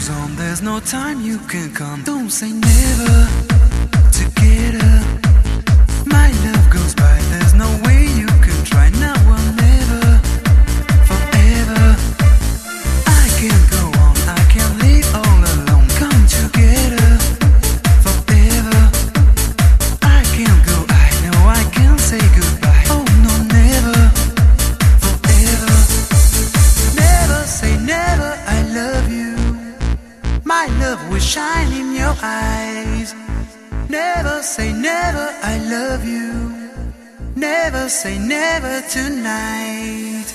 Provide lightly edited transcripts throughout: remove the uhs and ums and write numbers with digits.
goes on, there's no time you can come. Don't say never, together. My love goes by, there's no way you can try. Now or never, forever. I can't go on, I can't live all alone. Come together, forever. I can't go, I know I can't say goodbye. Oh no, never, forever. Never say never, I love you. My love will shine in your eyes. Never say never, I love you. Never say never tonight.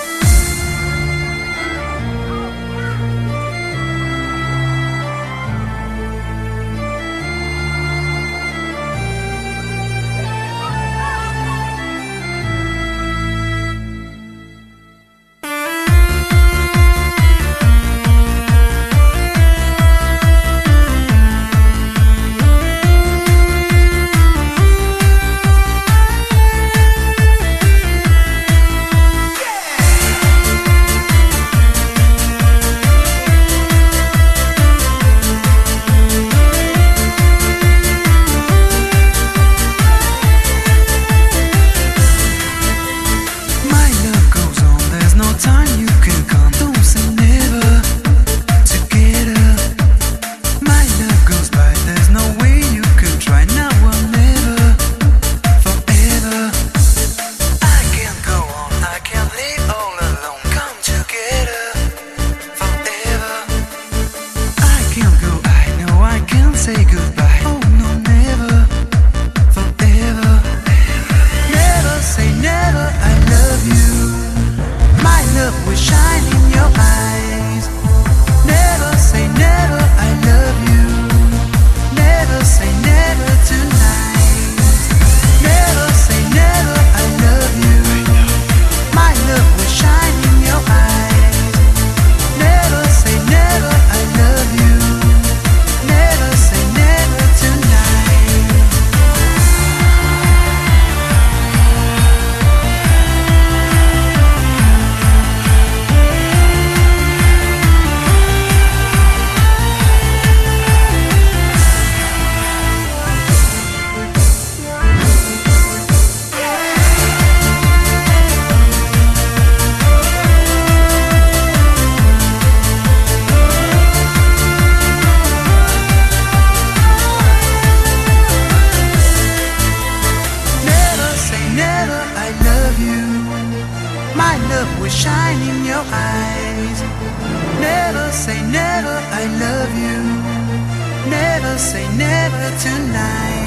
Say goodbye. Oh no, never, forever. Never say never, I love you. My love will shine in your eyes. Never say never, I love you. Never say never tonight. Never say never, I love you. My love will shine in your eyes. Never say never, I love you. Never say never tonight. My love will shine in your eyes. Never say never, I love you. Never say never tonight.